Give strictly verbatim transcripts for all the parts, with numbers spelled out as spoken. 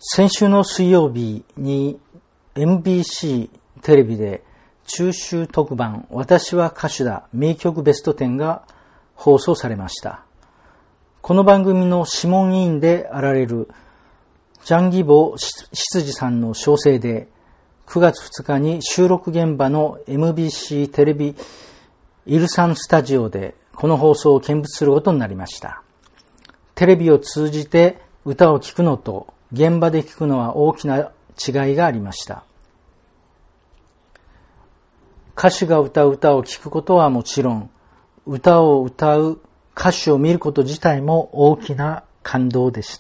先週の水曜日に エムビーシー テレビで中秋特番私は歌手だ名曲ベストじゅうが放送されました。この番組の諮問委員であられるジャンギボ執事さんの招請でくがつふつかに収録現場の エムビーシー テレビイルサンスタジオでこの放送を見物することになりました。テレビを通じて歌を聴くのと現場で聴くのは大きな違いがありました。歌手が歌う歌を聴くことはもちろん、歌を歌う歌手を見ること自体も大きな感動でした。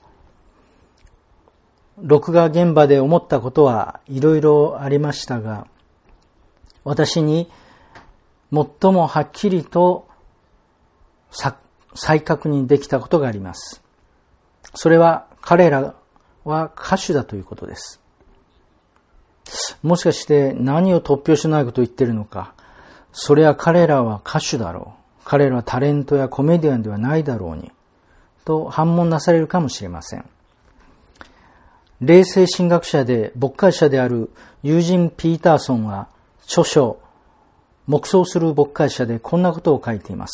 録画現場で思ったことはいろいろありましたが、私に最もはっきりと再確認できたことがあります。それは彼らは歌手だということです。もしかして何を突拍子ないことを言っているのか。それは彼らは歌手だろう。彼らはタレントやコメディアンではないだろうに。と反問なされるかもしれません。霊性神学者で牧会者であるユージン・ピーターソンは著書黙想する牧会者でこんなことを書いています。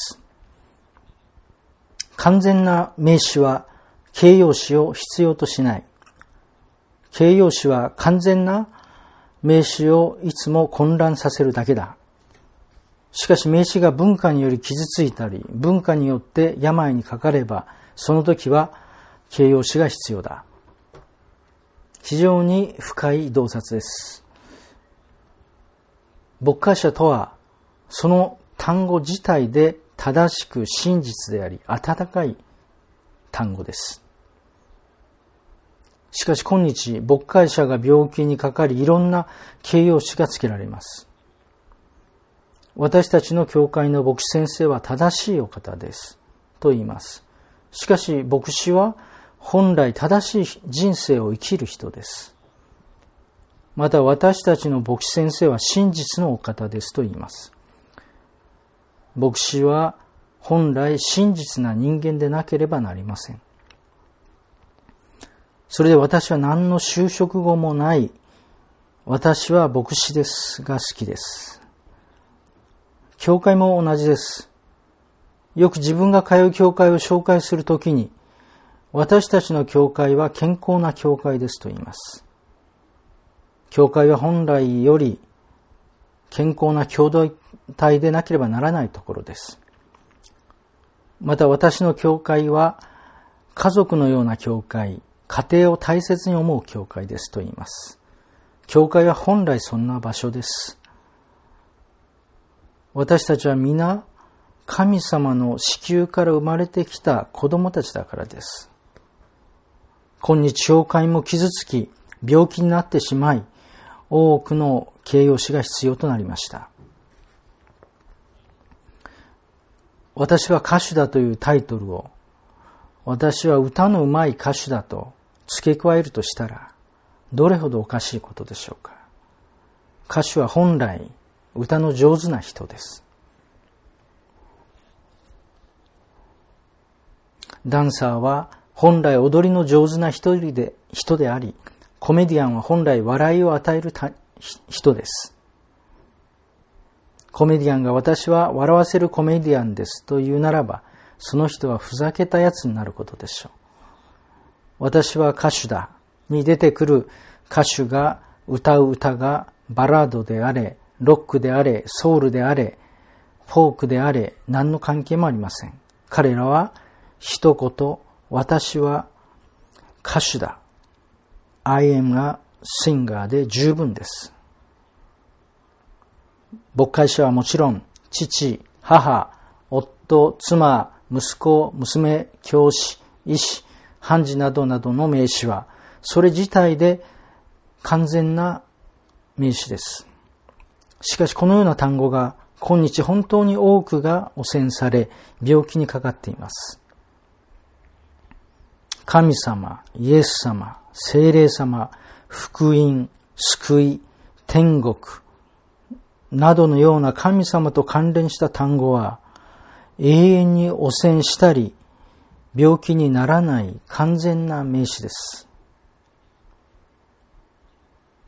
完全な名詞は形容詞を必要としない。形容詞は完全な名詞をいつも混乱させるだけだ。しかし名詞が文化により傷ついたり、文化によって病にかかれば、その時は形容詞が必要だ。非常に深い洞察です。牧会者とは、その単語自体で正しく真実であり、温かい単語です。しかし今日、牧会者が病気にかかり、いろんな形容詞がつけられます。私たちの教会の牧師先生は正しいお方です。と言います。しかし牧師は本来正しい人生を生きる人です。また私たちの牧師先生は真実のお方ですと言います。牧師は本来真実な人間でなければなりません。それで私は何の就職後もない、私は牧師ですが好きです。教会も同じです。よく自分が通う教会を紹介するときに、私たちの教会は健康な教会ですと言います。教会は本来より健康な共同体でなければならないところです。また私の教会は家族のような教会、家庭を大切に思う教会ですと言います。教会は本来そんな場所です。私たちは皆神様の子宮から生まれてきた子供たちだからです。今日教会も傷つき、病気になってしまい、多くの形容詞が必要となりました。私は歌手だというタイトルを、私は歌のうまい歌手だと付け加えるとしたら、どれほどおかしいことでしょうか。歌手は本来、歌の上手な人です。ダンサーは本来踊りの上手な人で、人であり、コメディアンは本来笑いを与える人です。コメディアンが私は笑わせるコメディアンですと言うならば、その人はふざけたやつになることでしょう。私は歌手だに出てくる歌手が歌う歌がバラードであれ、ロックであれ、ソウルであれ、フォークであれ、何の関係もありません。彼らは一言、私は歌手だ。I am a singer で十分です。牧会者はもちろん、父、母、夫、妻、息子、娘、教師、医師、判事などなどの名詞は、それ自体で完全な名詞です。しかしこのような単語が今日本当に多くが汚染され病気にかかっています。神様、イエス様、聖霊様、福音、救い、天国などのような神様と関連した単語は永遠に汚染したり病気にならない完全な名詞です。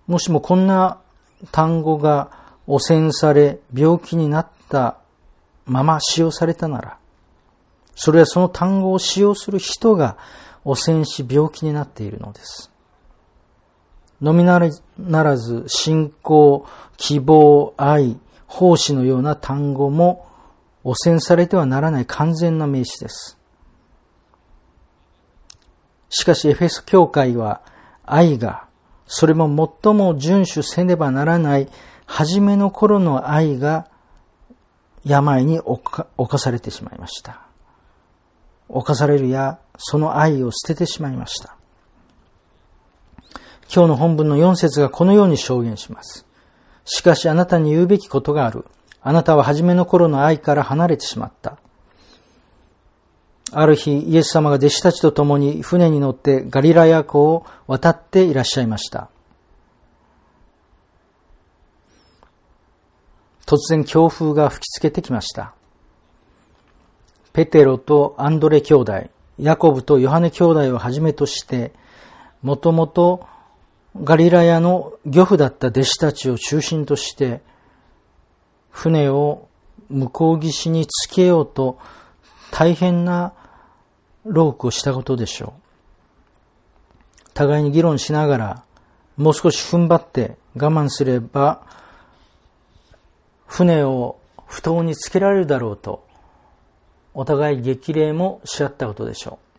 もしもこんな単語が汚染され病気になったまま使用されたなら、それはその単語を使用する人が汚染し病気になっているのです。のみならず信仰、希望、愛、奉仕のような単語も汚染されてはならない完全な名詞です。しかしエフェソ教会は愛が、それも最も遵守せねばならない初めの頃の愛が病に侵されてしまいました。侵されるやその愛を捨ててしまいました。今日の本文のよん節がこのように証言します。しかしあなたに言うべきことがある。あなたは初めの頃の愛から離れてしまった。ある日、イエス様が弟子たちと共に船に乗ってガリラヤ湖を渡っていらっしゃいました。突然強風が吹きつけてきました。ペテロとアンドレ兄弟、ヤコブとヨハネ兄弟をはじめとして、もともとガリラヤの漁夫だった弟子たちを中心として、船を向こう岸につけようと大変な労苦をしたことでしょう。互いに議論しながら、もう少し踏ん張って我慢すれば、船を不当につけられるだろうと、お互い激励もし合ったことでしょう。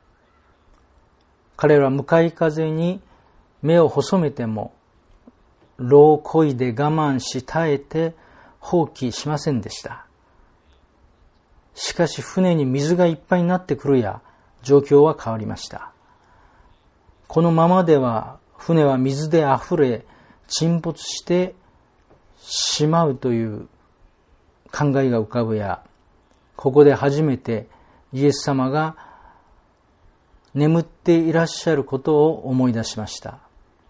彼らは向かい風に目を細めても、労をこいで我慢し耐えて放棄しませんでした。しかし船に水がいっぱいになってくるや、状況は変わりました。このままでは船は水であふれ沈没してしまうという考えが浮かぶや、ここで初めてイエス様が眠っていらっしゃることを思い出しました。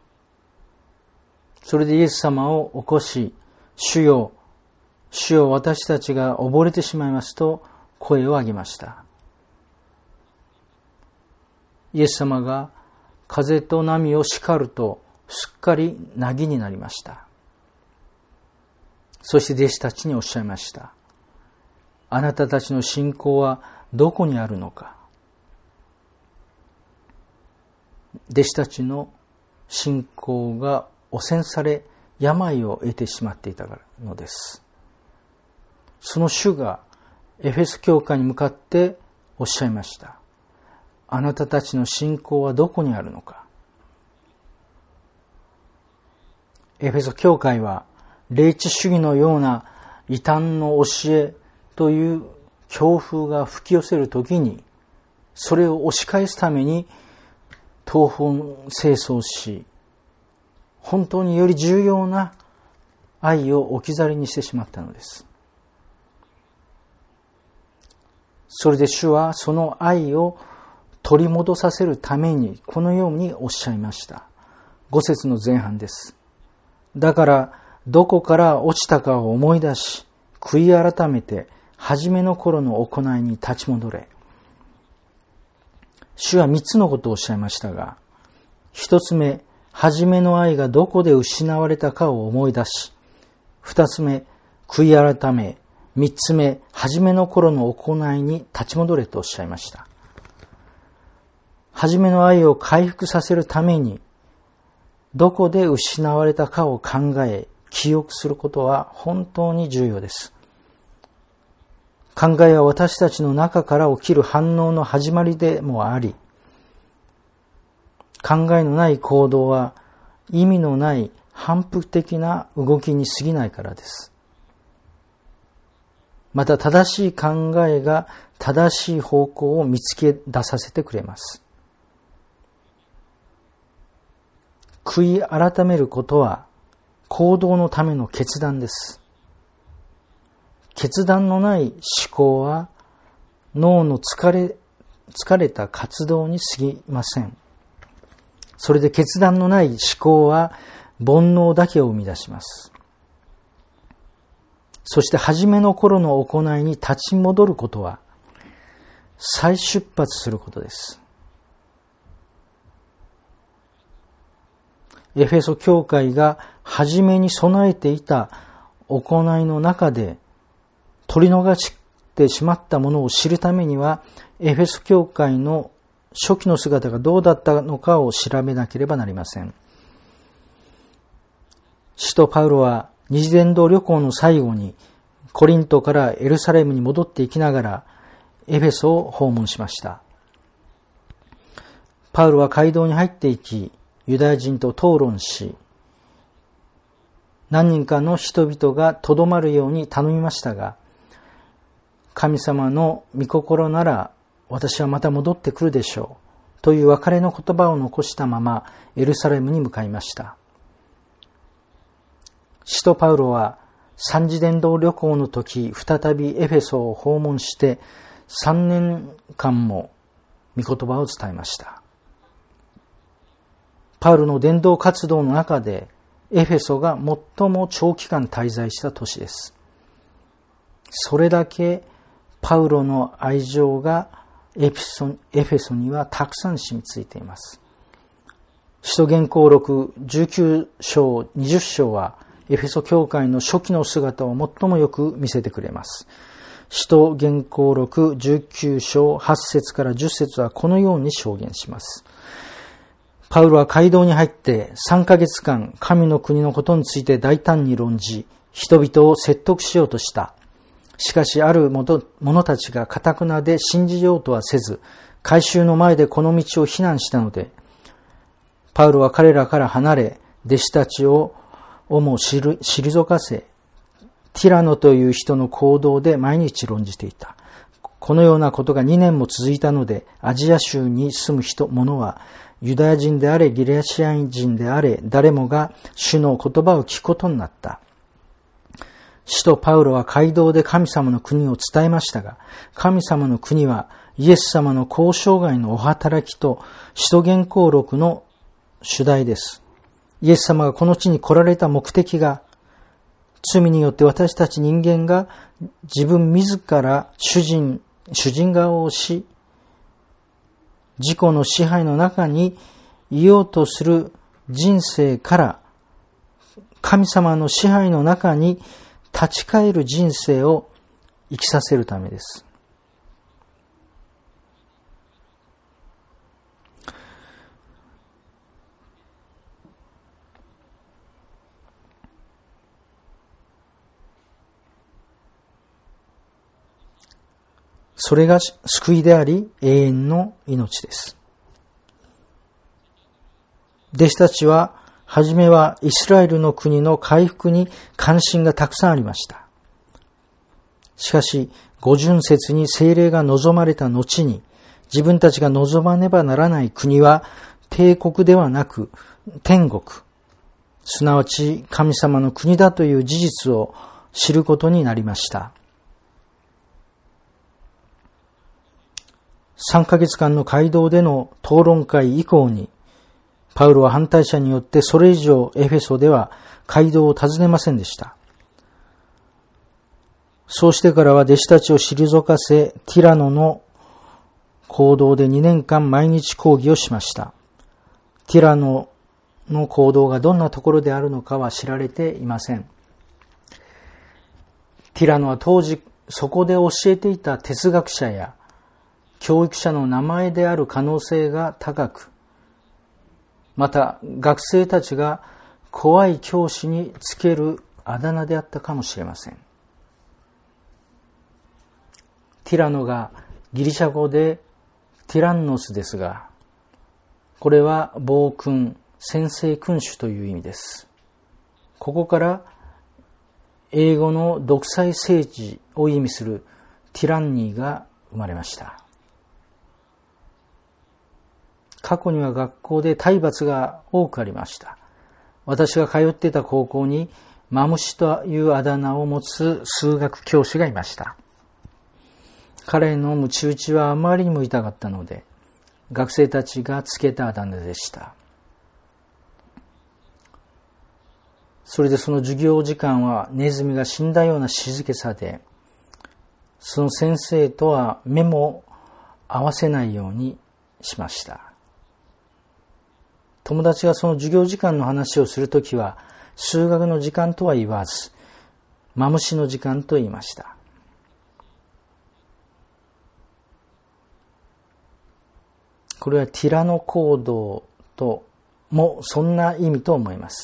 それでイエス様を起こし、主よ、主よ、私たちが溺れてしまいますと声を上げました。イエス様が風と波を叱るとすっかり凪になりました。そして弟子たちにおっしゃいました。あなたたちの信仰はどこにあるのか。弟子たちの信仰が汚染され病を得てしまっていたのです。その主がエフェソ教会に向かっておっしゃいました。あなたたちの信仰はどこにあるのか。エフェソ教会は霊知主義のような異端の教えという強風が吹き寄せるときに、それを押し返すために東方清掃し、本当により重要な愛を置き去りにしてしまったのです。それで主はその愛を取り戻させるためにこのようにおっしゃいました。ご節の前半です。だからどこから落ちたかを思い出し、悔い改めて初めの頃の行いに立ち戻れ。主は三つのことをおっしゃいましたが、一つ目、初めの愛がどこで失われたかを思い出し、二つ目、悔い改め、三つ目、初めの頃の行いに立ち戻れとおっしゃいました。初めの愛を回復させるために、どこで失われたかを考え、記憶することは本当に重要です。考えは私たちの中から起きる反応の始まりでもあり、考えのない行動は意味のない反復的な動きに過ぎないからです。また正しい考えが正しい方向を見つけ出させてくれます。悔い改めることは行動のための決断です。決断のない思考は脳の疲れ、疲れた活動に過ぎません。それで決断のない思考は煩悩だけを生み出します。そして初めの頃の行いに立ち戻ることは再出発することです。 エフェソ教会が初めに備えていた行いの中で取り逃してしまったものを知るためには、エフェソ教会の初期の姿がどうだったのかを調べなければなりません。使徒パウロは二次伝道旅行の最後にコリントからエルサレムに戻っていきながらエフェソを訪問しました。パウロは街道に入っていき、ユダヤ人と討論し、何人かの人々がとどまるように頼みましたが、神様の御心なら私はまた戻ってくるでしょうという別れの言葉を残したままエルサレムに向かいました。使徒パウロは三次伝道旅行の時、再びエフェソを訪問してさんねんかんも御言葉を伝えました。パウロの伝道活動の中でエフェソが最も長期間滞在した都市です。それだけパウロの愛情がエフェソ、エフェソにはたくさん染みついています。使徒言行録じゅうきゅう章、にじゅう章はエフェソ教会の初期の姿を最もよく見せてくれます。使徒言行録じゅうきゅう章はち節からじゅっ節はこのように証言します。パウロは街道に入ってさんかげつかん神の国のことについて大胆に論じ、人々を説得しようとした。しかしある者たちが堅なで信じようとはせず、改宗の前でこの道を非難したので、パウロは彼らから離れ、弟子たちをも退かせ、ティラノという人の行動で毎日論じていた。このようなことがにねんも続いたので、アジア州に住む人、者は、ユダヤ人であれ、ギレシア人であれ、誰もが主の言葉を聞くことになった。使徒パウロは街道で神様の国を伝えましたが、神様の国はイエス様の交渉外のお働きと使徒言行録の主題です。イエス様がこの地に来られた目的が、罪によって私たち人間が自分自ら主人、主人側をし、自己の支配の中にいようとする人生から神様の支配の中に立ち返る人生を生きさせるためです。それが救いであり永遠の命です。弟子たちははじめはイスラエルの国の回復に関心がたくさんありました。しかし五旬節に聖霊が望まれた後に、自分たちが望まねばならない国は帝国ではなく天国、すなわち神様の国だという事実を知ることになりました。さんかげつかんの街道での討論会以降に、パウロは反対者によってそれ以上エフェソでは街道を訪ねませんでした。そうしてからは弟子たちを退かせ、ティラノの講堂でにねんかん毎日講義をしました。ティラノの講堂がどんなところであるのかは知られていません。ティラノは当時そこで教えていた哲学者や教育者の名前である可能性が高く、また学生たちが怖い教師につけるあだ名であったかもしれません。ティラノがギリシャ語でティランノスですが、これは暴君、専制君主という意味です。ここから英語の独裁政治を意味するティランニーが生まれました。過去には学校で体罰が多くありました。私が通っていた高校にマムシというあだ名を持つ数学教師がいました。彼のムチ打ちはあまりにも痛かったので、学生たちがつけたあだ名でした。それでその授業時間はネズミが死んだような静けさで、その先生とは目も合わせないようにしました。 友達がその授業時間の話をするときは、数学の時間とは言わず、マムシの時間と言いました。これはティラノ行動ともそんな意味と思います。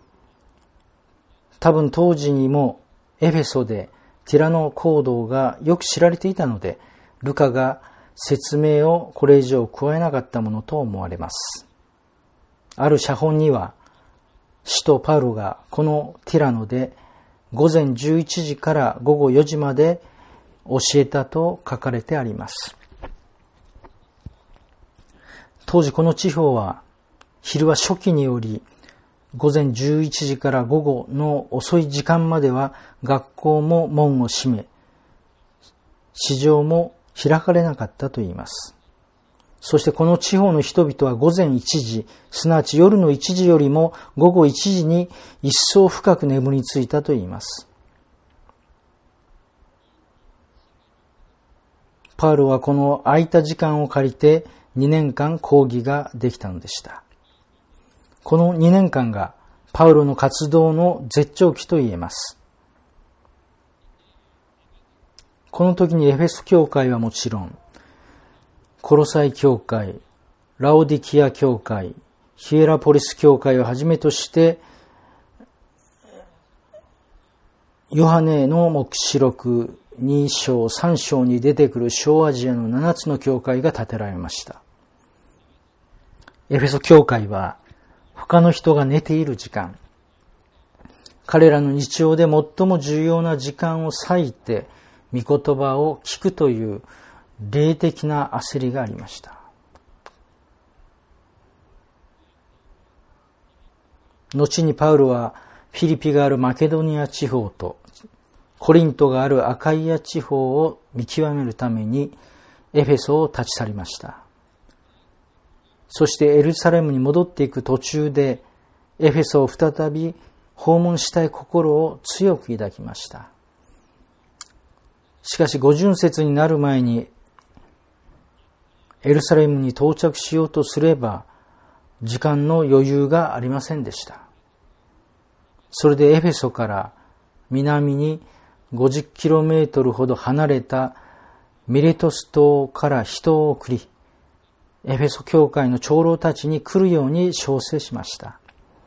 多分当時にもエフェソでティラノ行動がよく知られていたので、ルカが説明をこれ以上加えなかったものと思われます。ある写本には、使徒パウロがこのティラノで午前じゅういちじから午後よじまで教えたと書かれてあります。当時この地方は昼は初期により午前じゅういちじから午後の遅い時間までは学校も門を閉め、市場も開かれなかったといいます。そしてこの地方の人々は午前いちじ、すなわち夜のいちじよりも午後いちじに一層深く眠りついたといいます。パウロはこの空いた時間を借りてにねんかん講義ができたのでした。このにねんかんがパウロの活動の絶頂期と言えます。この時にエフェソ教会はもちろん、コロサイ教会、ラオディキア教会、ヒエラポリス教会をはじめとして、ヨハネの黙示録に章さん章に出てくる小アジアのななつの教会が建てられました。エフェソ教会は他の人が寝ている時間、彼らの日常で最も重要な時間を割いて御言葉を聞くという霊的な焦りがありました。後にパウロはフィリピがあるマケドニア地方とコリントがあるアカイア地方を見極めるためにエフェソを立ち去りました。そしてエルサレムに戻っていく途中でエフェソを再び訪問したい心を強く抱きました。しかし五旬節になる前にエルサレムに到着しようとすれば時間の余裕がありませんでした。それでエフェソから南にごじゅっキロメートルほど離れたミレトス島から人を送り、エフェソ教会の長老たちに来るように招請しました。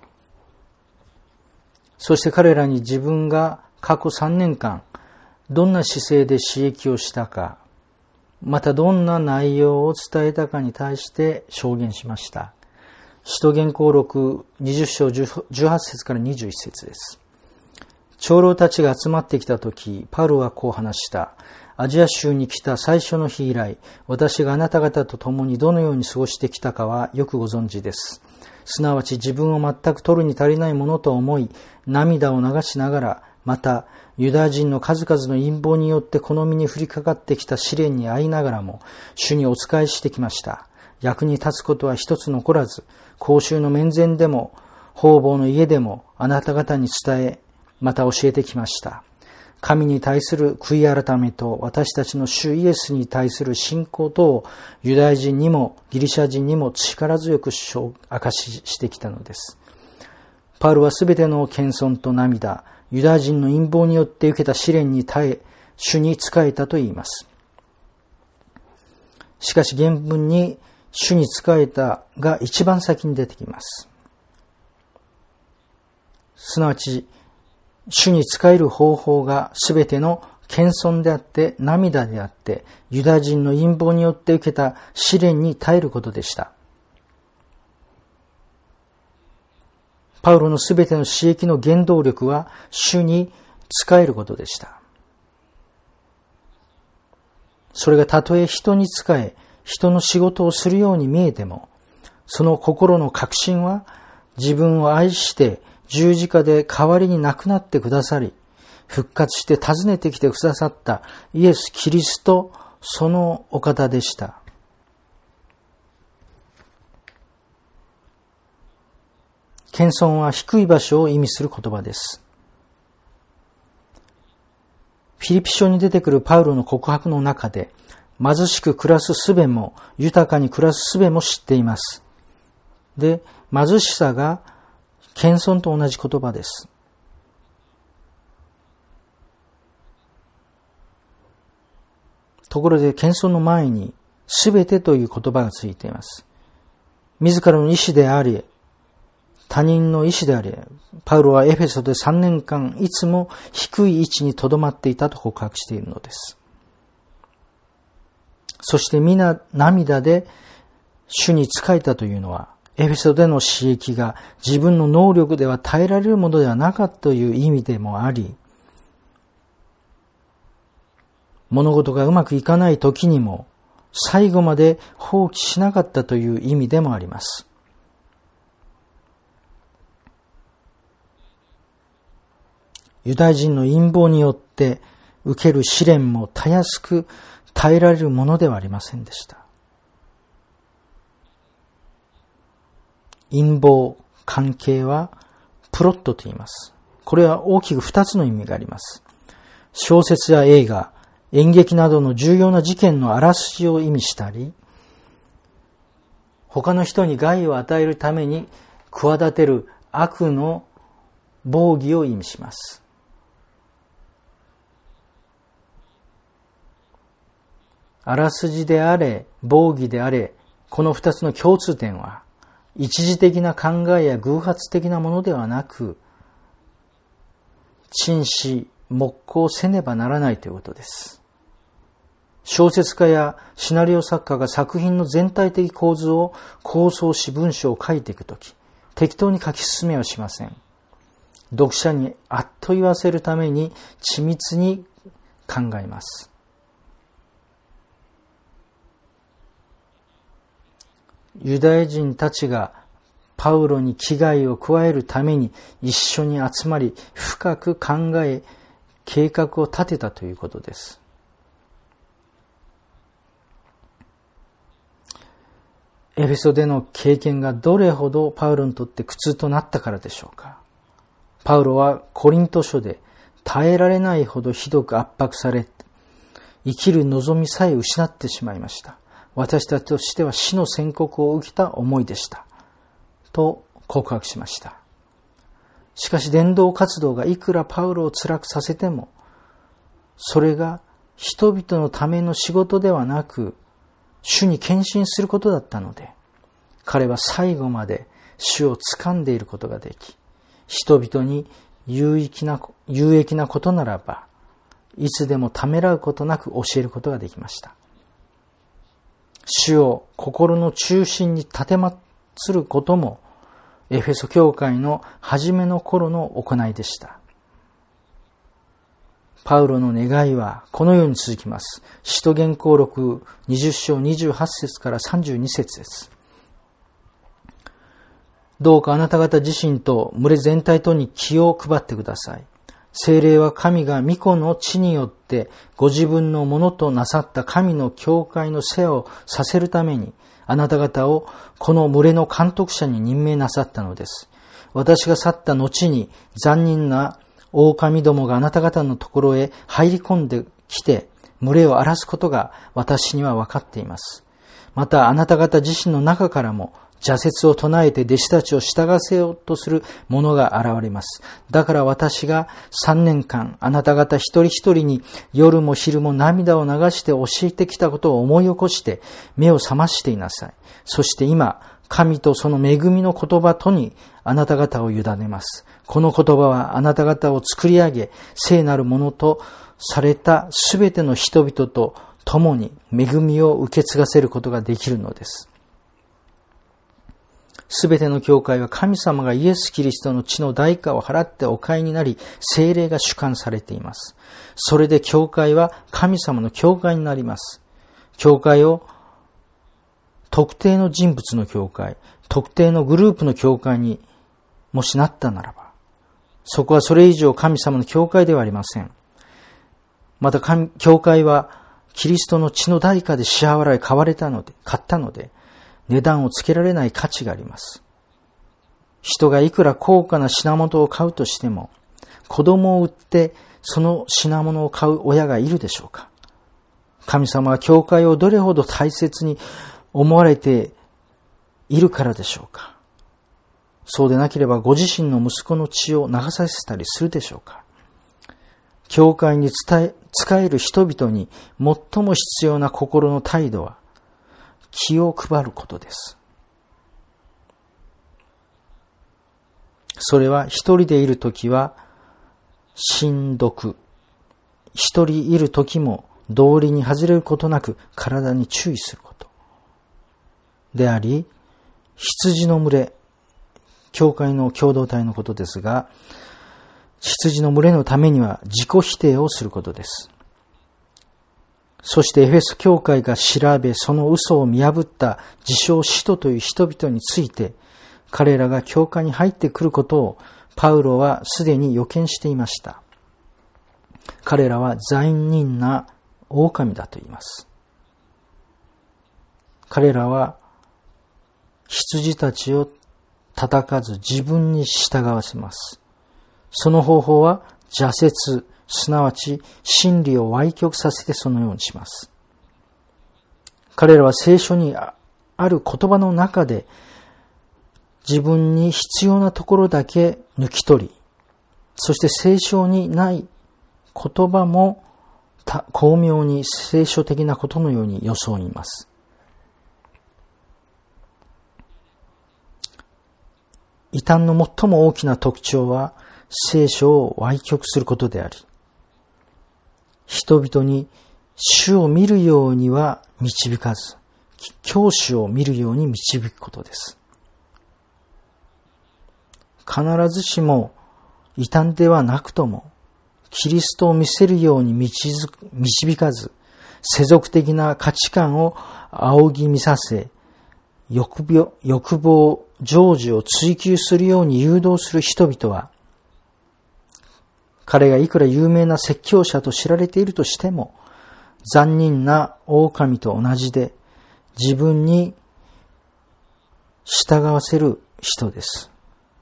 そして彼らに自分が過去さんねんかんどんな姿勢で刺激をしたか、またどんな内容を伝えたかに対して証言しました。使徒言行録にじゅう章じゅうはち節からにじゅういち節です。長老たちが集まってきたとき、パウロはこう話した。アジア州に来た最初の日以来、私があなた方と共にどのように過ごしてきたかはよくご存知です。すなわち自分を全く取るに足りないものと思い、涙を流しながら、またユダヤ人の数々の陰謀によってこの身に降りかかってきた試練に遭いながらも、主にお仕えしてきました。役に立つことは一つ残らず、公衆の面前でも、方々の家でもあなた方に伝え、また教えてきました。神に対する悔い改めと私たちの主イエスに対する信仰とをユダヤ人にもギリシャ人にも力強く証ししてきたのです。パウロはすべての謙遜と涙、ユダヤ人の陰謀によって受けた試練に耐え、主に仕えたと言います。しかし原文に主に仕えたが一番先に出てきます。すなわち、主に仕える方法がすべての謙遜であって涙であってユダヤ人の陰謀によって受けた試練に耐えることでした。パウロのすべての刺激の原動力は主に仕えることでした。それがたとえ人に仕え人の仕事をするように見えても、その心の確信は自分を愛して十字架で代わりに亡くなってくださり、復活して訪ねてきてくださったイエス・キリスト、そのお方でした。謙遜は低い場所を意味する言葉です。フィリピ書に出てくるパウロの告白の中で、貧しく暮らす術も豊かに暮らす術も知っています。で、 貧しさが謙遜と同じ言葉です。ところで謙遜の前にすべてという言葉がついています。自らの意志であり、他人の意志であり、パウロはエフェソでさんねんかんいつも低い位置に留まっていたと告白しているのです。そして皆涙で主に仕えたというのは、エフェソでの刺激が自分の能力では耐えられるものではなかったという意味でもあり、物事がうまくいかない時にも最後まで放棄しなかったという意味でもあります。ユダヤ人の陰謀によって受ける試練もたやすく耐えられるものではありませんでした。陰謀、関係はプロットと言います。これは大きく二つの意味があります。小説や映画、演劇などの重要な事件のあらすじを意味したり、他の人に害を与えるために企てる悪の防御を意味します。あらすじであれ、防御であれ、この二つの共通点は、一時的な考えや偶発的なものではなく、珍視、黙考せねばならないということです。小説家やシナリオ作家が作品の全体的構図を構想し文章を書いていくとき、適当に書き進めはしません。読者にあっと言わせるために緻密に考えます。ユダヤ人たちがパウロに危害を加えるために一緒に集まり深く考え計画を立てたということです。エフェソでの経験がどれほどパウロにとって苦痛となったからでしょうか。パウロはコリント書で耐えられないほどひどく圧迫され、生きる望みさえ失ってしまいました。私たちとしては死の宣告を受けた思いでした。と告白しました。しかし伝道活動がいくらパウロを辛くさせても、それが人々のための仕事ではなく、主に献身することだったので、彼は最後まで主を掴んでいることができ、人々に有益な、有益なことならば、いつでもためらうことなく教えることができました。主を心の中心に立てまつることも、エフェソ教会の初めの頃の行いでした。パウロの願いはこのように続きます。使徒言行録にじゅっ章にじゅうはち節からさんじゅうに節です。どうかあなた方自身と群れ全体とに気を配ってください。聖霊は神が御子の血によってご自分のものとなさった神の教会の世話をさせるためにあなた方をこの群れの監督者に任命なさったのです。私が去った後に残忍な狼どもがあなた方のところへ入り込んできて群れを荒らすことが私には分かっています。またあなた方自身の中からも邪説を唱えて弟子たちを従わせようとする者が現れます。だから私が三年間あなた方一人一人に夜も昼も涙を流して教えてきたことを思い起こして目を覚ましていなさい。そして今、神とその恵みの言葉とにあなた方を委ねます。この言葉はあなた方を作り上げ、聖なるものとされたすべての人々と共に恵みを受け継がせることができるのです。すべての教会は神様がイエス・キリストの血の代価を払ってお買いになり、聖霊が主管されています。それで教会は神様の教会になります。教会を特定の人物の教会、特定のグループの教会にもしなったならば、そこはそれ以上神様の教会ではありません。また神、教会はキリストの血の代価で支払い買われたので、買ったので、値段をつけられない価値があります。人がいくら高価な品物を買うとしても、子供を売ってその品物を買う親がいるでしょうか。神様は教会をどれほど大切に思われているからでしょうか。 そうでなければご自身の息子の血を流させたりするでしょうか。教会に伝え、仕える人々に最も必要な心の態度は、気を配ることです。それは一人でいるときは、親読。一人いるときも道理に外れることなく体に注意することであり、羊の群れ、教会の共同体のことですが、羊の群れのためには自己否定をすることです。そしてエフェソ教会が調べ、その嘘を見破った自称使徒という人々について、彼らが教会に入ってくることをパウロはすでに予見していました。彼らは残忍な狼だと言います。彼らは羊たちを叩かず自分に従わせます。その方法は邪説、すなわち真理を歪曲させてそのようにします。彼らは聖書にある言葉の中で自分に必要なところだけ抜き取り、そして聖書にない言葉も巧妙に聖書的なことのように装います。異端の最も大きな特徴は聖書を歪曲することであり、人々に主を見るようには導かず、教師を見るように導くことです。必ずしも異端ではなくとも、キリストを見せるように導かず、世俗的な価値観を仰ぎ見させ、欲望、欲望、成就を追求するように誘導する人々は、彼がいくら有名な説教者と知られているとしても、残忍な狼と同じで、自分に従わせる人です。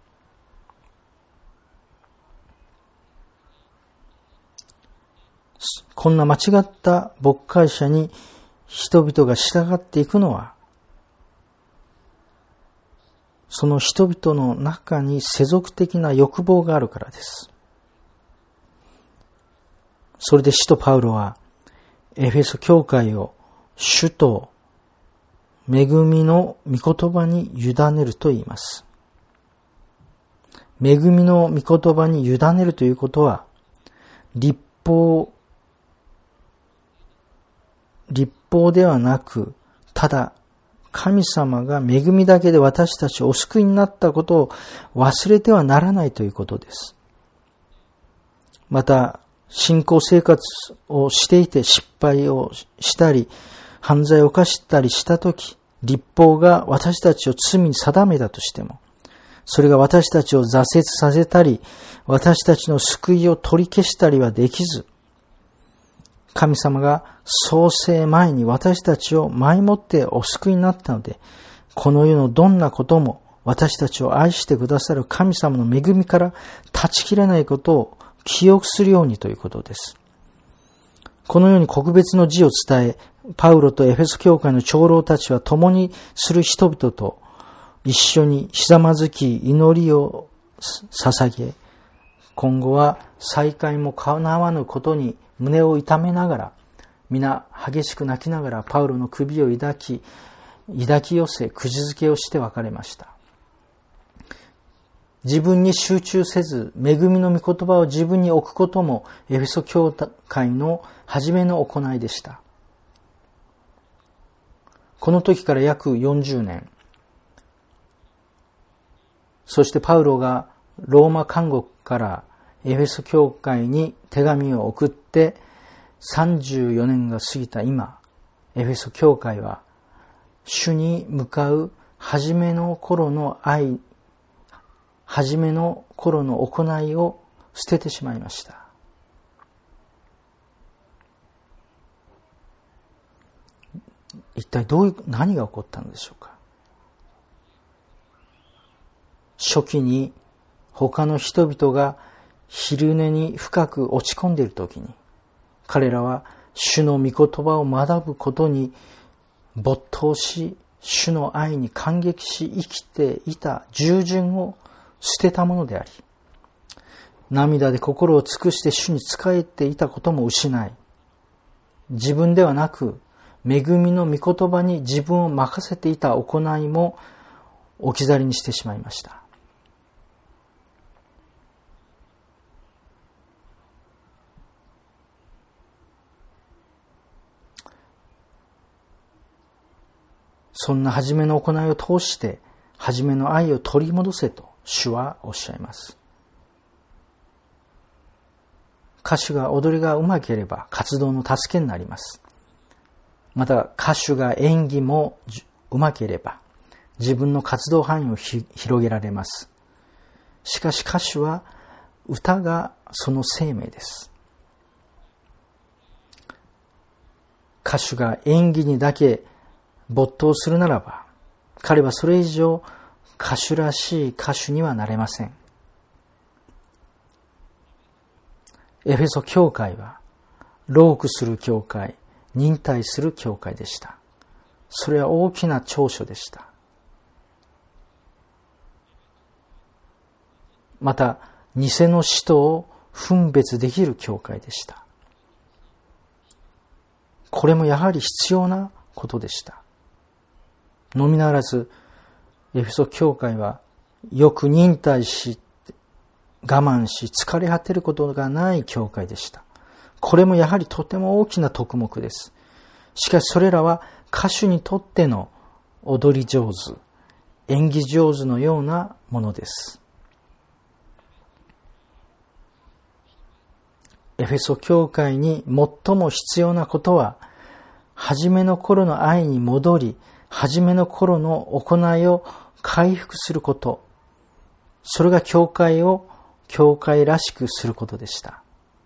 こんな間違った牧会者に人々が従っていくのは、その人々の中に世俗的な欲望があるからです。それで使徒パウロはエフェソ教会を主と恵みの御言葉に委ねると言います。恵みの御言葉に委ねるということは、律法、律法ではなく、ただ神様が恵みだけで私たちをお救いになったことを忘れてはならないということです。また、信仰生活をしていて失敗をしたり、犯罪を犯したりしたとき、律法が私たちを罪に定めたとしても、それが私たちを挫折させたり、私たちの救いを取り消したりはできず、神様が創世前に私たちを前もってお救いになったので、この世のどんなことも私たちを愛してくださる神様の恵みから断ち切れないことを記憶するようにということです。このように告別の辞を伝え、パウロとエフェソ教会の長老たちは共にする人々と一緒にひざまずき祈りを捧げ、今後は再会も叶わぬことに胸を痛めながら、皆激しく泣きながらパウロの首を抱き、抱き寄せ、くじ付けをして別れました。自分に集中せず、恵みの御言葉を自分に置くこともエフェソ教会の初めの行いでした。この時から約よんじゅうねん、そしてパウロがローマ監獄からエフェソ教会に手紙を送ってさんじゅうよねんが過ぎた今、エフェソ教会は主に向かう初めの頃の愛、初めの頃の行いを捨ててしまいました。一体どういう、何が起こったのでしょうか。初期に他の人々が昼寝に深く落ち込んでいるときに、彼らは主の御言葉を学ぶことに没頭し、 主の愛に感激し生きていた従順を捨てたものであり、涙で心を尽くして主に仕えていたことも失い、自分ではなく恵みの御言葉に自分を任せていた行いも置き去りにしてしまいました。そんな初めの行いを通して初めの愛を取り戻せと主はおっしゃいます。歌手が踊りがうまければ活動の助けになります。また歌手が演技もうまければ自分の活動範囲を広げられます。しかし歌手は歌がその生命です。歌手が演技にだけ没頭するならば、彼はそれ以上歌手らしい歌手にはなれません。エフェソ教会は労苦する教会、忍耐する教会でした。それは大きな長所でした。また、偽の使徒を分別できる教会でした。これもやはり必要なことでした。のみならず、エフェソ教会はよく忍耐し、我慢し、疲れ果てることがない教会でした。これもやはりとても大きな徳目です。しかしそれらは歌手にとっての踊り上手、演技上手のようなものです。エフェソ教会に最も必要なことは、初めの頃の愛に戻り、初めの頃の行いを回復すること。それが教会を教会らしくすることでした。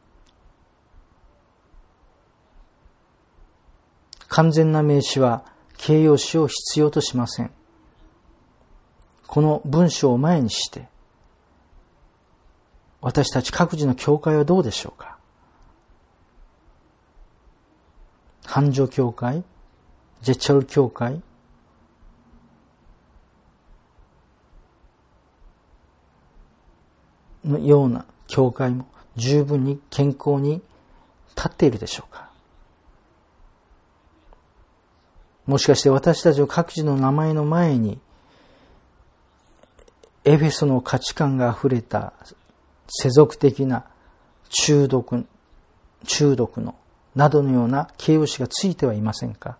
完全な名詞は形容詞を必要としません。この文章を前にして、私たち各自の教会はどうでしょうか。繁盛教会、ジェチャル教会、のような教会も十分に健康に立っているでしょうか。もしかして私たちの各自の名前の前にエフェソの価値観があふれた世俗的な中毒、中毒のなどのような形容詞がついてはいませんか。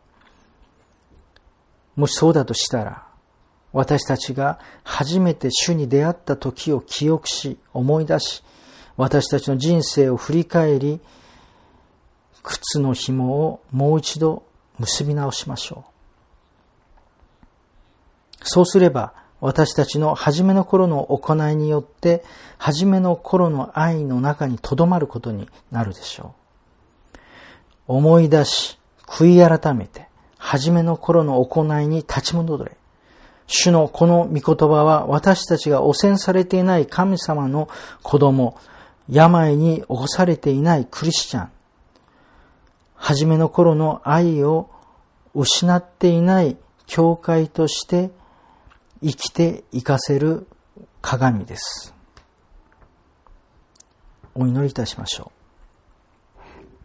もしそうだとしたら、私たちが初めて主に出会った時を記憶し、思い出し、私たちの人生を振り返り、靴の紐をもう一度結び直しましょう。そうすれば、私たちの初めの頃の行いによって、初めの頃の愛の中に留まることになるでしょう。思い出し、悔い改めて、初めの頃の行いに立ち戻れ。主のこの御言葉は私たちが汚染されていない神様の子供、病に侵されていないクリスチャン、初めの頃の愛を失っていない教会として生きていかせる鏡です。お祈りいたしましょう。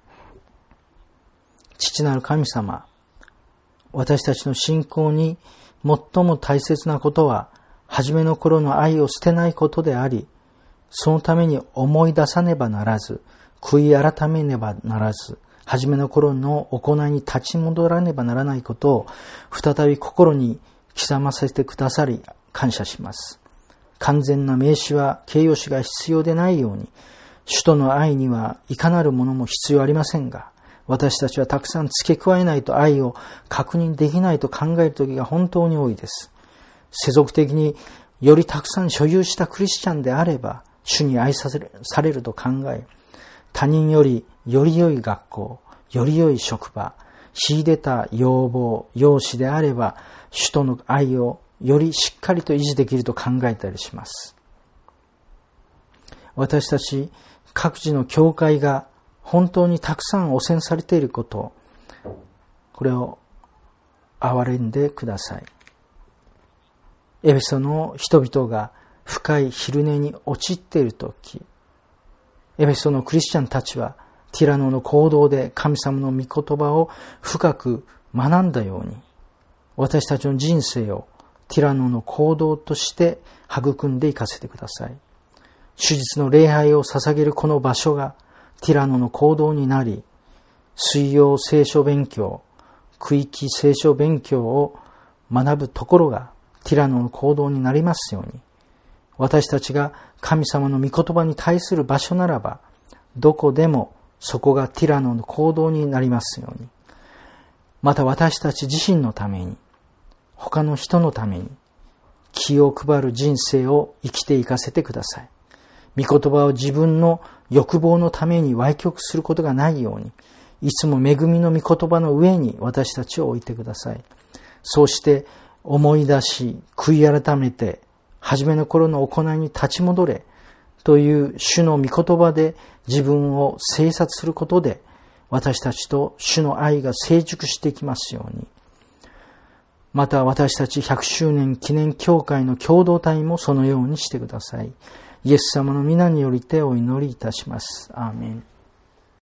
父なる神様、私たちの信仰に最も大切なことは、初めの頃の愛を捨てないことであり、そのために思い出さねばならず、悔い改めねばならず、初めの頃の行いに立ち戻らねばならないことを、再び心に刻ませてくださり、感謝します。完全な名詞は形容詞が必要でないように、主との愛にはいかなるものも必要ありませんが、私たちはたくさん付け加えないと愛を確認できないと考える時が本当に多いです。世俗的によりたくさん所有したクリスチャンであれば、主に愛されると考え、他人よりより良い学校、より良い職場、秀でた要望、容姿であれば、主との愛をよりしっかりと維持できると考えたりします。私たち各自の教会が本当にたくさん汚染されていること、これを憐れんでください。エフェソの人々が深い昼寝に陥っているとき、エフェソのクリスチャンたちはティラノの行動で神様の御言葉を深く学んだように、私たちの人生をティラノの行動として育んでいかせてください。手術の礼拝を捧げるこの場所がティラノの行動になり、水曜聖書勉強、区域聖書勉強を学ぶところがティラノの行動になりますように、私たちが神様の御言葉に対する場所ならば、どこでもそこがティラノの行動になりますように、また私たち自身のために、他の人のために、気を配る人生を生きていかせてください。御言葉を自分の欲望のために歪曲することがないように、いつも恵みの御言葉の上に私たちを置いてください。そうして思い出し、悔い改めて、初めの頃の行いに立ち戻れという主の御言葉で自分を省察することで、私たちと主の愛が成熟していきますように。また私たちひゃくしゅうねん記念教会の共同体もそのようにしてください。イエス様の皆によりてお祈りいたします。アーメン。